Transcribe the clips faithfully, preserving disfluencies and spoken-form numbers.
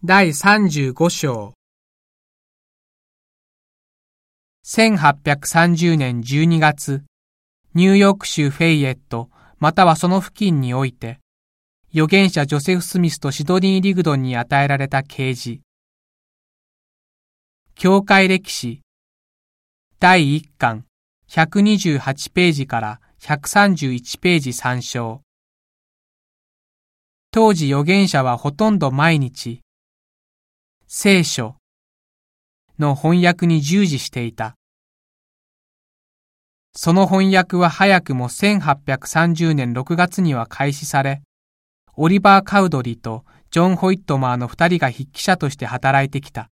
だいさんじゅうご章。せんはっぴゃくさんじゅうねんじゅうにがつ、ニューヨーク州フェイエットまたはその付近において、預言者ジョセフ・スミスとシドニー・リグドンに与えられた啓示。教会歴史だいいっかんひゃくにじゅうはちページからひゃくさんじゅういちページ参照。当時預言者はほとんど毎日、聖書の翻訳に従事していた。その翻訳は早くもせんはっぴゃくさんじゅうねんろくがつには開始され、オリバー・カウドリとジョン・ホイットマーの二人が筆記者として働いてきた。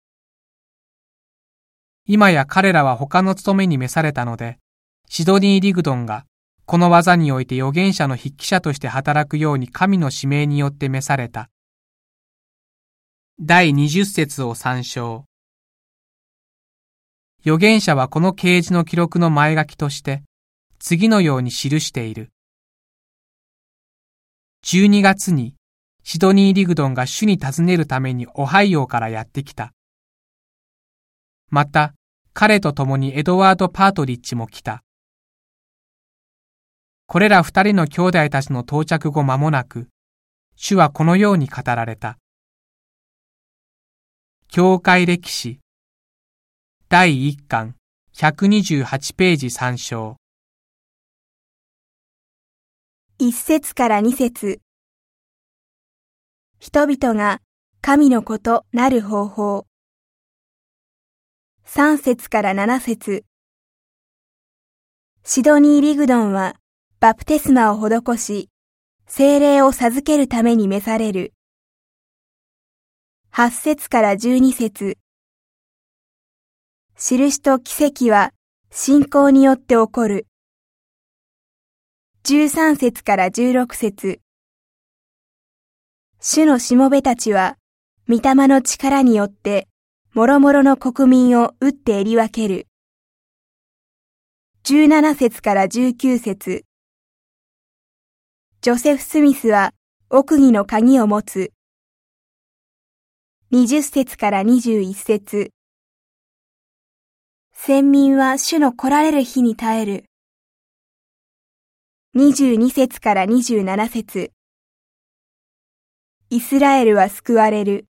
今や彼らは他の務めに召されたので、シドニー・リグドンがこの技において預言者の筆記者として働くように神の指名によって召された。だいにじゅっ節を参照。預言者はこの啓示の記録の前書きとして、次のように記している。じゅうにがつにシドニー・リグドンが主に訪ねるためにオハイオからやってきた。また、彼と共にエドワード・パートリッジも来た。これら二人の兄弟たちの到着後間もなく、主はこのように語られた。教会歴史だいいっかんひゃくにじゅうはちページ参照。 一節から二節。人々が神の子となる方法。三節から七節。シドニー・リグドンはバプテスマを施し、聖霊を授けるために召される。八節から十二節。印と奇跡は信仰によって起こる。十三節から十六節。主のしもべたちは、御霊の力によって、もろもろの国民を打って襟分ける。十七節から十九節。ジョセフ・スミスは奥義の鍵を持つ。二十節から二十一節。先民は主の来られる日に耐える。二十二節から二十七節。イスラエルは救われる。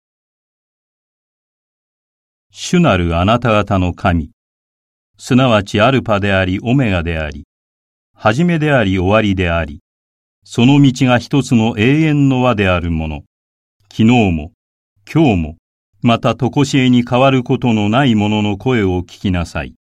主なるあなた方の神、すなわちアルパでありオメガであり、始めであり終わりであり、その道が一つの永遠の輪であるもの、昨日も、今日も、またとこしえに変わることのないものの声を聞きなさい。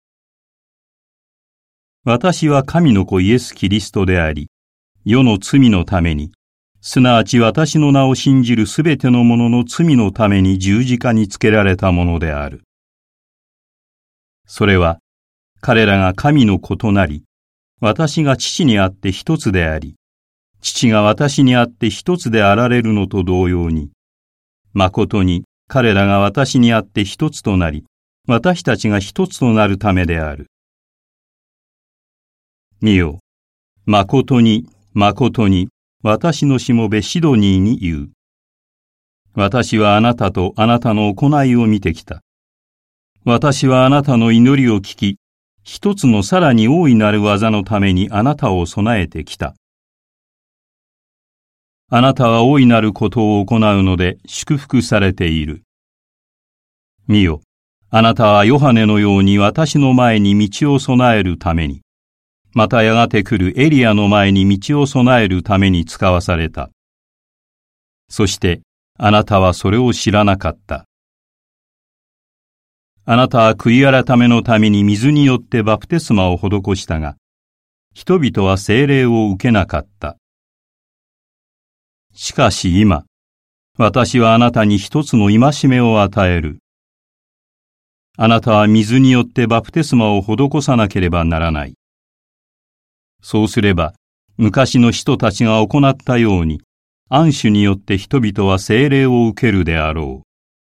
私は神の子イエス・キリストであり、世の罪のために、すなわち私の名を信じるすべての者の罪のために十字架につけられたものである。それは、彼らが神の子となり、私が父にあって一つであり、父が私にあって一つであられるのと同様に、誠に彼らが私にあって一つとなり、私たちが一つとなるためである。見よ、誠に、誠に、私のしもべシドニーに言う。私はあなたとあなたの行いを見てきた。私はあなたの祈りを聞き、一つのさらに大いなる技のためにあなたを備えてきた。あなたは大いなることを行うので祝福されている。見よ、あなたはヨハネのように私の前に道を備えるために、またやがて来るエリアの前に道を備えるために使わされた。そしてあなたはそれを知らなかった。あなたは悔い改めのために水によってバプテスマを施したが、人々は聖霊を受けなかった。しかし今、私はあなたに一つの戒めを与える。あなたは水によってバプテスマを施さなければならない。そうすれば、昔の人たちが行ったように、安守によって人々は聖霊を受けるであろう。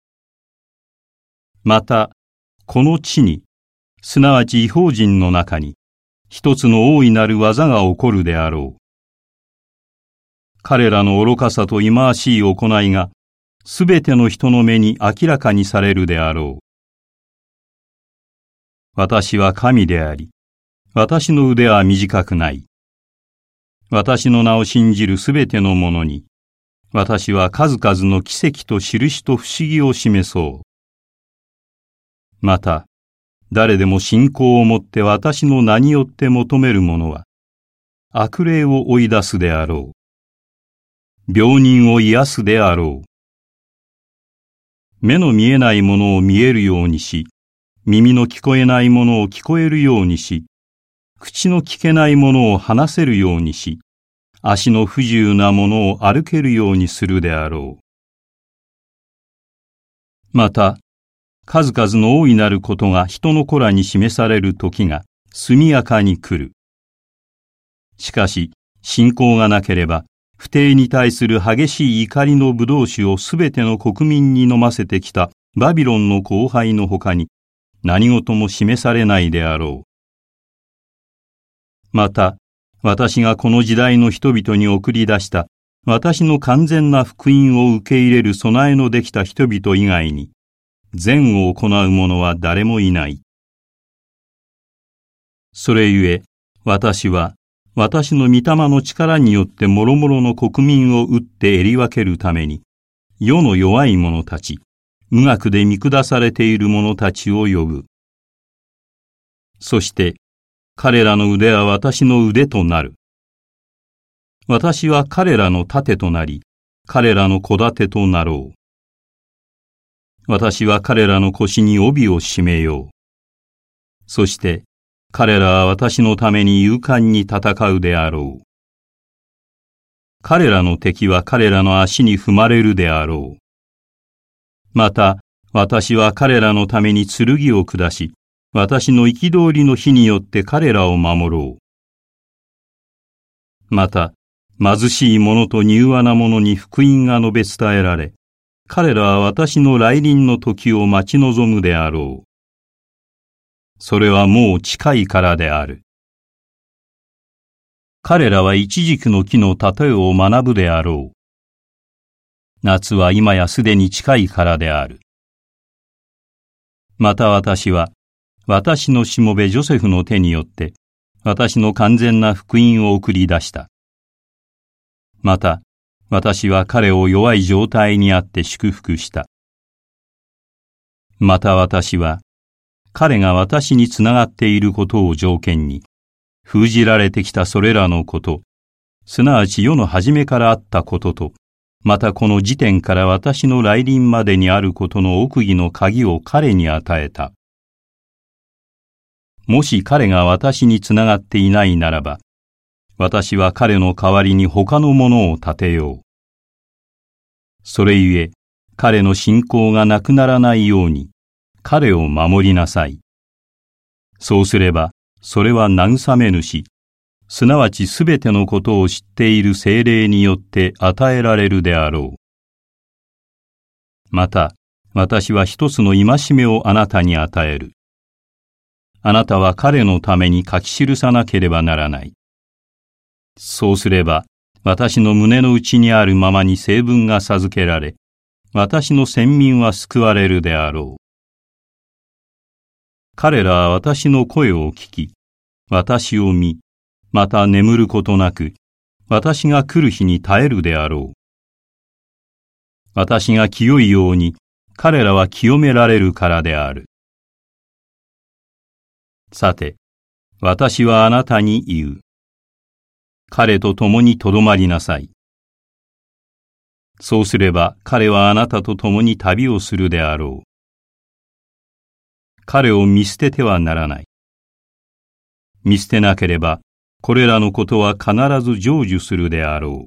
また、この地に、すなわち異邦人の中に、一つの大いなる技が起こるであろう。彼らの愚かさと忌まわしい行いが、 すべての人の目に明らかにされるであろう。私は神であり、私の腕は短くない。私の名を信じるすべての者に、私は数々の奇跡と印と不思議を示そう。また、誰でも信仰をもって私の名によって求める者は、悪霊を追い出すであろう。病人を癒すであろう。目の見えないものを見えるようにし、耳の聞こえないものを聞こえるようにし、口の聞けないものを話せるようにし、足の不自由なものを歩けるようにするであろう。また、数々の大いなることが人の子らに示される時が速やかに来る。しかし、信仰がなければ、不貞に対する激しい怒りの葡萄酒をすべての国民に飲ませてきたバビロンの荒廃のほかに何事も示されないであろう。また、私がこの時代の人々に送り出した私の完全な福音を受け入れる備えのできた人々以外に、善を行う者は誰もいない。それゆえ、私は、私の御霊の力によって諸々の国民を打って襟分けるために、世の弱い者たち、無学で見下されている者たちを呼ぶ。そして、彼らの腕は私の腕となる。私は彼らの盾となり、彼らの小盾となろう。私は彼らの腰に帯を締めよう。そして、彼らは私のために勇敢に戦うであろう。彼らの敵は彼らの足に踏まれるであろう。また、私は彼らのために剣を下し、私の憤りの火によって彼らを守ろう。また、貧しい者と柔和な者に福音が述べ伝えられ、彼らは私の来臨の時を待ち望むであろう。それはもう近いからである。彼らはイチジクの木の例えを学ぶであろう。夏は今やすでに近いからである。また私は、私のしもべジョセフの手によって、私の完全な福音を送り出した。また、私は彼を弱い状態にあって祝福した。また私は、彼が私につながっていることを条件に、封じられてきたそれらのこと、すなわち世の初めからあったことと、またこの時点から私の来臨までにあることの奥義の鍵を彼に与えた。もし彼が私につながっていないならば、私は彼の代わりに他のものを立てよう。それゆえ、彼の信仰がなくならないように、彼を守りなさい。そうすれば、それは慰め主、すなわちすべてのことを知っている聖霊によって与えられるであろう。また、私は一つの戒めをあなたに与える。あなたは彼のために書き記さなければならない。そうすれば、私の胸の内にあるままに聖文が授けられ、私の先民は救われるであろう。彼らは私の声を聞き、私を見、また眠ることなく、私が来る日に耐えるであろう。私が清いように、彼らは清められるからである。さて、私はあなたに言う。彼と共にとどまりなさい。そうすれば彼はあなたと共に旅をするであろう。彼を見捨ててはならない。見捨てなければ、これらのことは必ず成就するであろう。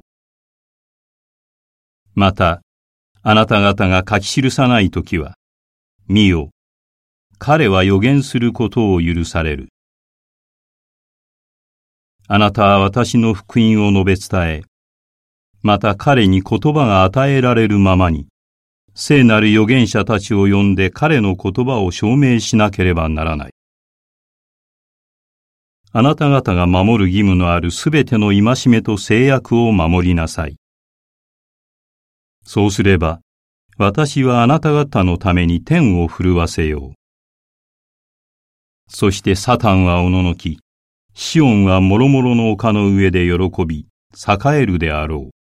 また、あなた方が書き記さないときは、見よ、彼は予言することを許される。あなたは私の福音を述べ伝え、また彼に言葉が与えられるままに、聖なる預言者たちを呼んで彼の言葉を証明しなければならない。あなた方が守る義務のあるすべての戒めと制約を守りなさい。そうすれば、 私はあなた方のために天を震わせよう。そしてサタンはおののき、シオンはもろもろの丘の上で喜び、栄えるであろう。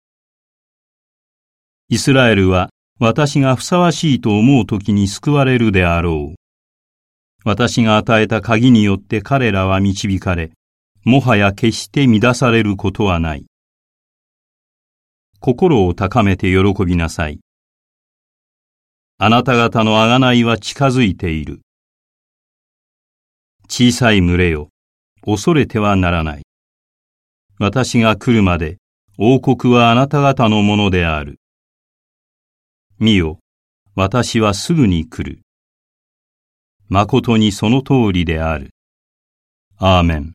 イスラエルは私がふさわしいと思うときに救われるであろう。私が与えた鍵によって彼らは導かれ、もはや決して乱されることはない。心を高めて喜びなさい。あなた方の贖いは近づいている。小さい群れよ、恐れてはならない。私が来るまで、王国はあなた方のものである。見よ、私はすぐに来る。誠にその通りである。アーメン。